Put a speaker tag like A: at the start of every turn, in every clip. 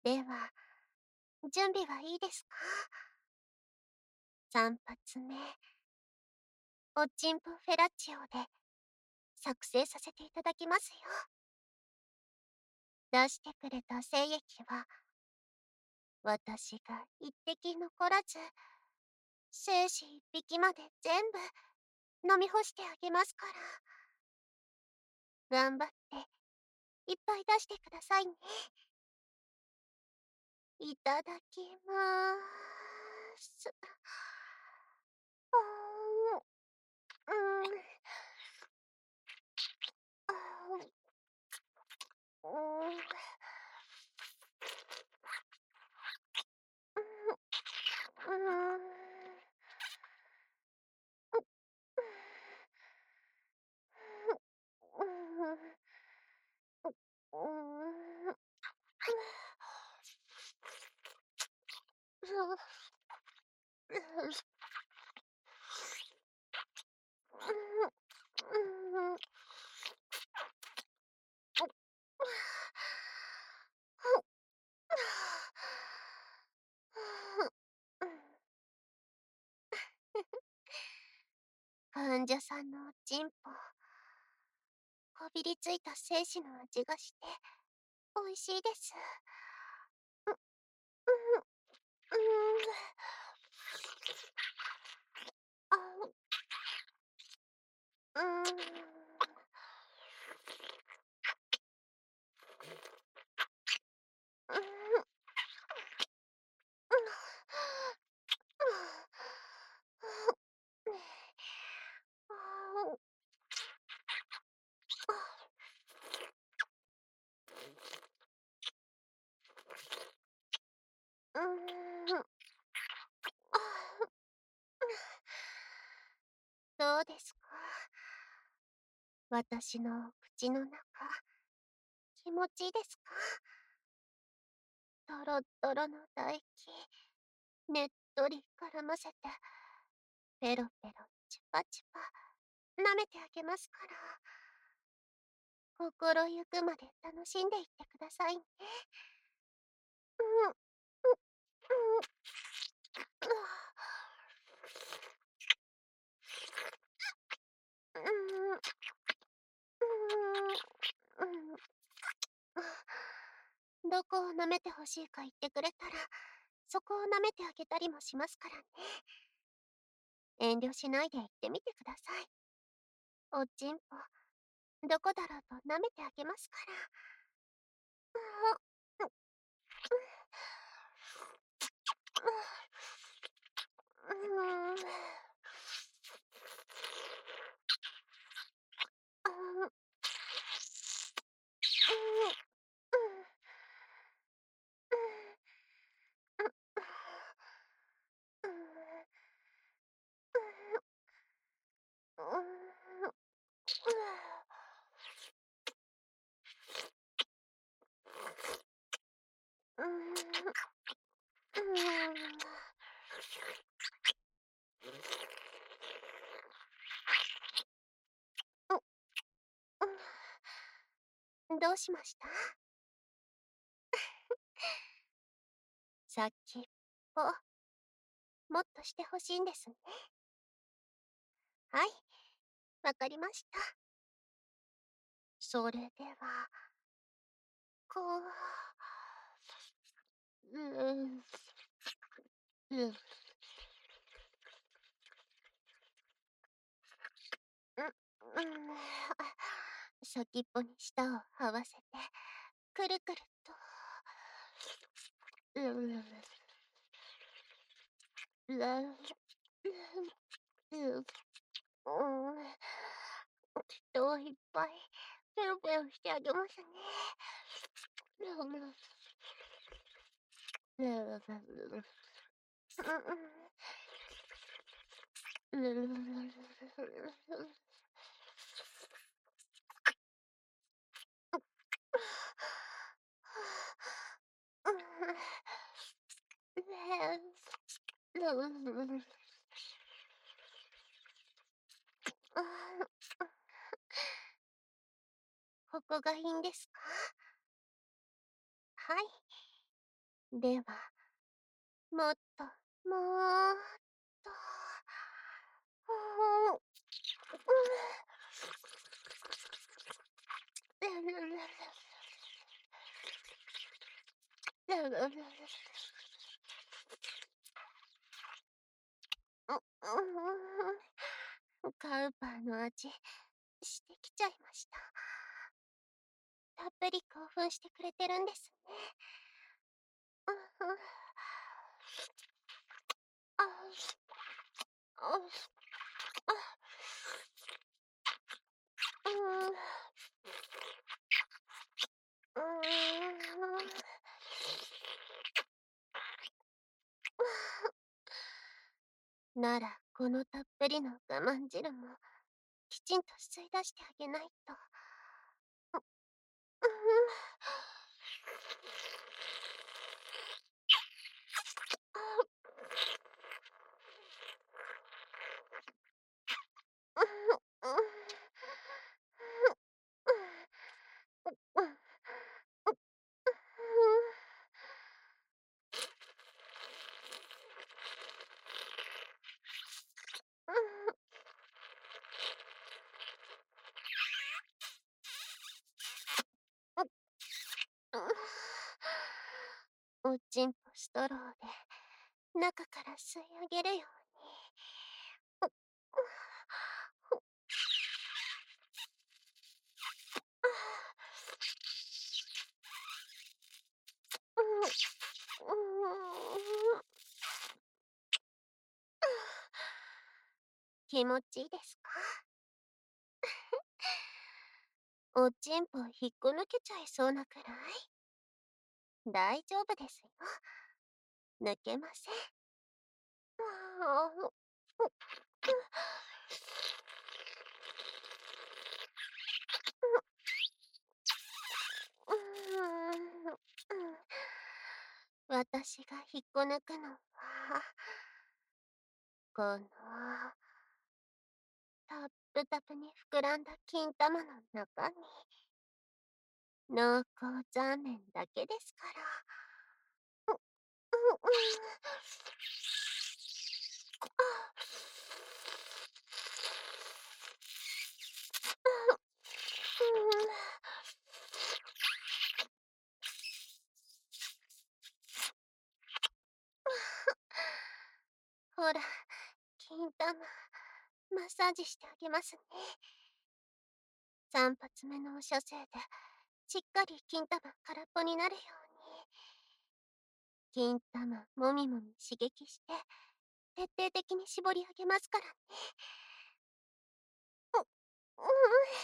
A: では、準備はいいですか？ 3 発目、おっちんぷフェラッチオで作成させていただきますよ。出してくれた精液は、私が一滴残らず、精子一匹まで全部飲み干してあげますから。頑張って、いっぱい出してくださいね。いただきまーす。あーうん、あーうん、うん、うん、うん、患者さんのチンポ、こびりついた精子の味がして、美味しいです。うん、うん、あ、うん、うん、うん、どうですか？私の口の中、気持ちいいですか？トロットロの唾液、ねっとり絡ませて、ペロペロ、チュパチュパ、舐めてあげますから。心ゆくまで楽しんでいってくださいね。うん、うん、うん、うん、うん、どこを舐めてほしいか言ってくれたら、そこを舐めてあげたりもしますからね。遠慮しないで言ってみてください。おっちんぽ、どこだろうと舐めてあげますから。あ、う、うん、あ、うん、どうしました？さっきっぽ、もっとしてほしいんですね。はい、わかりました。それでは、こう、うん、うん、先っぽに舌を合わせて、くるくると、うん、人をいっぱい、ペロペロしてあげますね。ここがいいんですか？はい。 では、もっと、もっと、うーカウパーの味、してきちゃいました。たっぷり興奮してくれてるんですね。ああ、うん、うん。なら、このたっぷりの我慢汁も、きちんと吸い出してあげないと。うん。おちんぽストローで中から吸い上げるように。気持ちいいですか？おちんぽ引っこ抜けちゃいそうなくらい。大丈夫ですよ。抜けません。私が引っこ抜くのは、この、たっぷたぷに膨らんだ金玉の中に、濃厚ザーメンだけですから。ほら、金玉、マッサージしてあげますね。3発目のお射精で、しっかり金玉空っぽになるように。金玉もみもみ刺激して、徹底的に絞り上げますからね。う、うん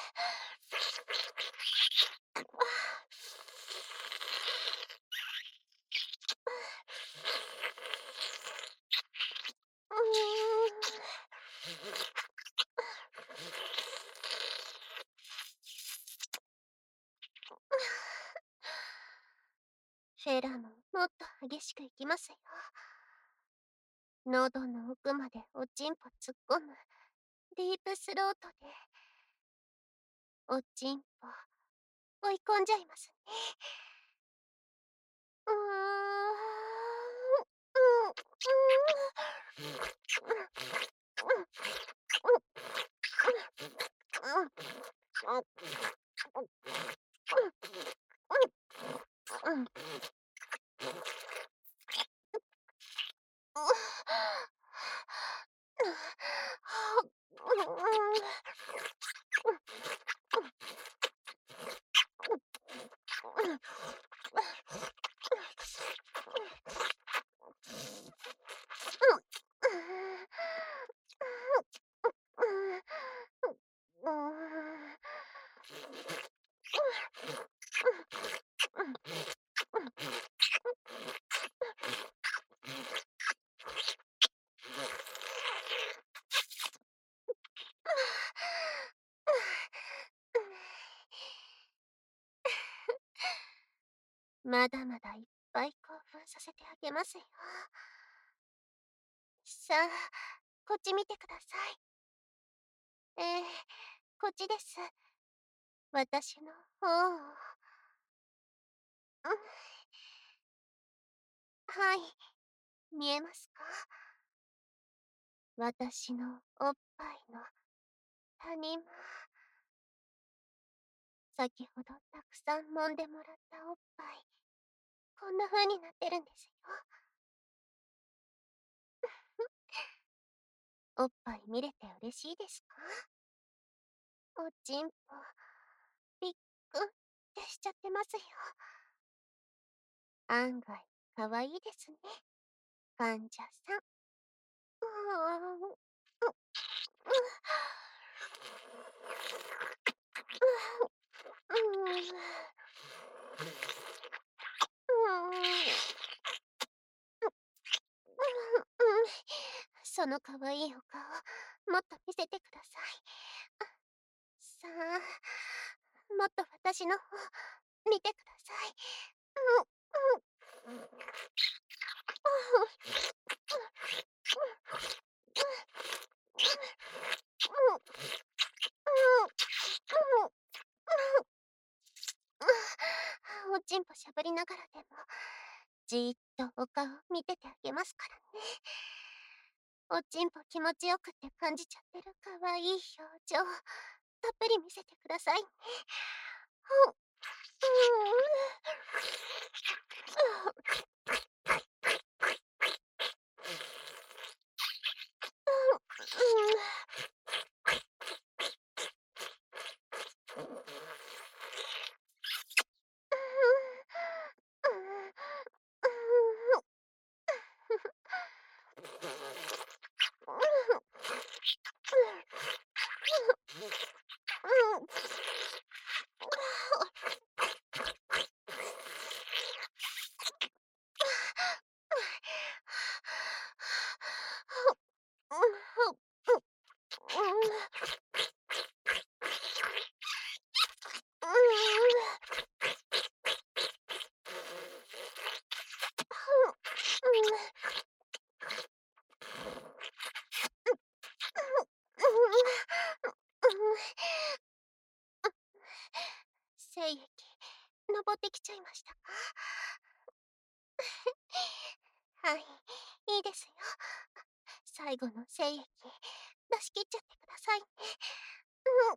A: フェラももっと激しくいきますよ。喉の奥までおちんぽ突っ込むディープスロートで、おちんぽ追い込んじゃいますね。うーん、うん、まだまだいっぱい興奮させてあげますよ。さあ、こっち見てください。こっちです。私の方を。 はい、見えますか？私のおっぱいの谷間。先ほどたくさん揉んでもらったおっぱい、こんな風になってるんですよ。おっぱい見れて嬉しいですか？おちんぽ、びっくんってしちゃってますよ。案外、かわいいですね、患者さん。うーん。う、う、う、うーん。うーん。うん、その可愛いお顔、もっと見せてください。さあ、もっと私の方、見てください。うん、うん。おちんぽしゃぶりながらでも、じーっとお顔見ててあげますからね。おちんぽ気持ちよくって感じちゃってる可愛い表情、たっぷり見せてくださいね。うん。精液、登ってきちゃいましたか？はい、いいですよ。最後の精液、出し切っちゃってくださいね。うん、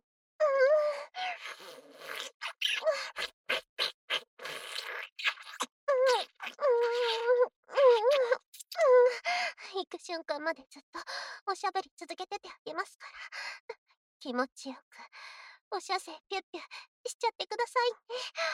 A: 行く瞬間までずっとおしゃべり続けててあげますから。気持ちよく、おしゃせピュッピュしちゃってくださいね。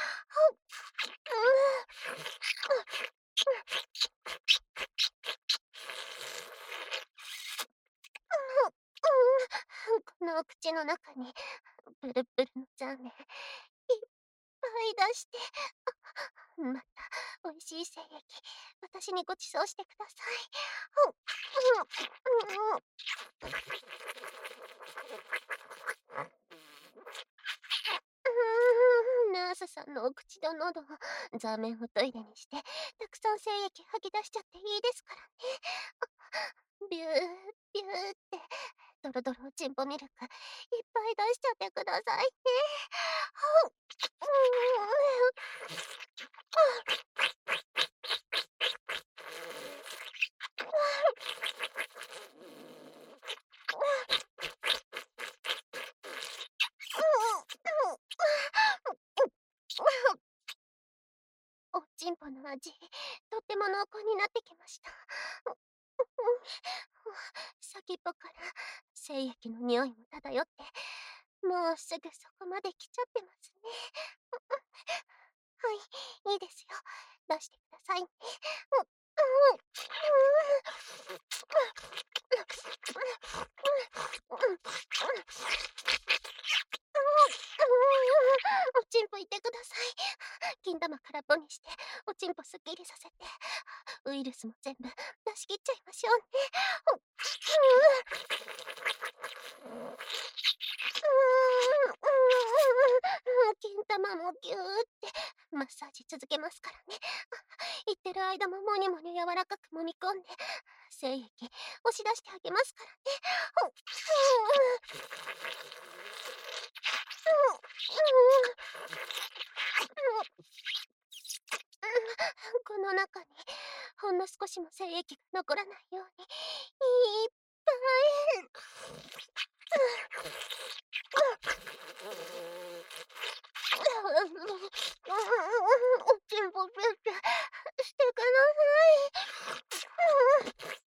A: このお口の中に、ブルブルのザーメン、いっぱい出して、また、美味しい精液、私にご馳走してください。ナースさんのお口と喉を座面をトイレにして、たくさん精液吐き出しちゃっていいですからね。ビュー、ビューって、ドロドロチンポミルク、いっぱい出しちゃってくださいね。おちんぽの味、とっても濃厚になってきました。先っぽから精液の匂いも漂って、もうすぐそこまで来ちゃってますね。はい、いいですよ。出してくださいね。おちんぽいてください。金玉空っぽにして、おちんぽすっきりさせて、ウイルスも全部出し切っちゃいましょうね。金玉もぎゅーってマッサージ続けますからね。言ってる間ももにもに柔らかく揉み込んで、精液押し出してあげますからね。この中にほんの少しも精液が残らないように、いっぱい。おちんぽせってしてください。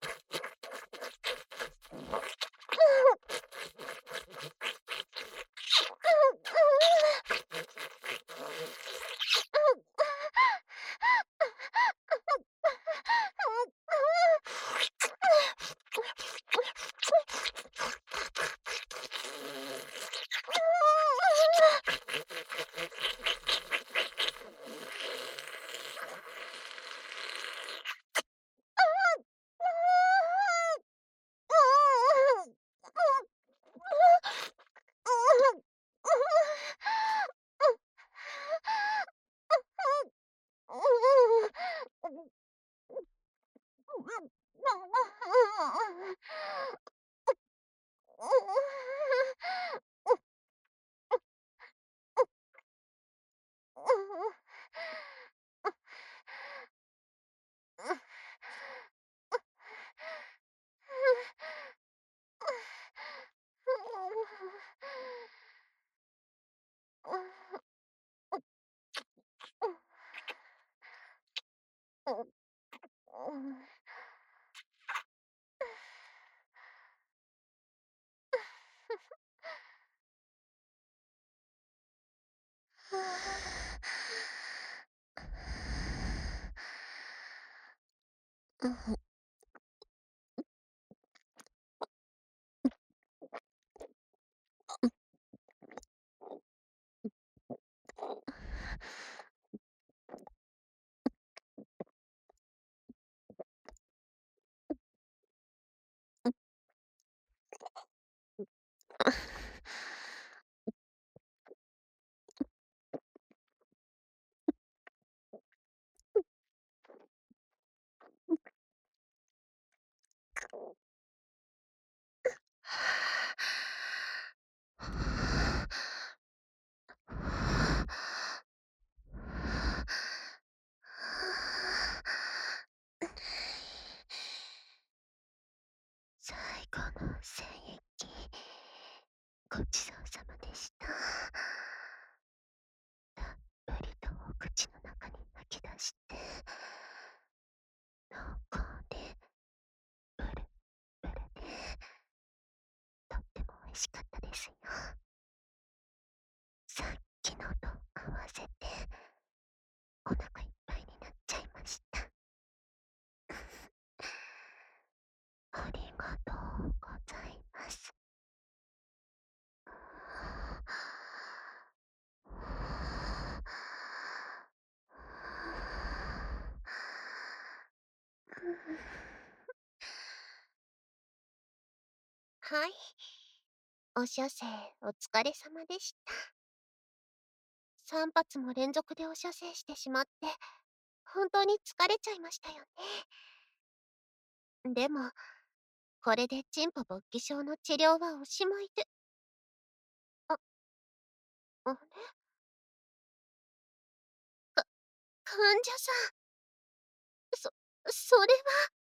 A: 最後の精液、ごちそうさまでした。たっぷりとお口の中に吐き出して、濃厚でブルブルで、とっても美味しかったですよ。さっきのと合わせて、お腹いっぱいになっちゃいました。ありがとうございます。はい。お射精お疲れ様でした。3発も連続でお射精してしまって、本当に疲れちゃいましたよね。でも、これでチンポ勃起症の治療はおしまいで。あ、あれか患者さん。それは。